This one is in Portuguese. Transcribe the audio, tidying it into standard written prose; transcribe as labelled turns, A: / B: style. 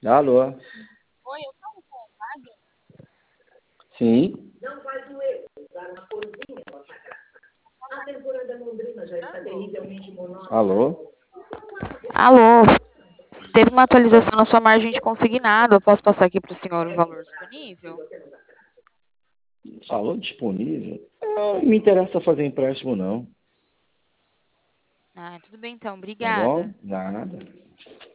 A: Alô?
B: Oi, eu falo com o Wagner.
A: Sim? Alô?
B: Alô, teve uma atualização na sua margem de consignado. Eu posso passar aqui para o senhor o valor disponível?
A: Alô, disponível? Não me interessa fazer empréstimo, não.
B: Ah, tudo bem então,
A: Tá bom?
B: obrigada.
A: Nada.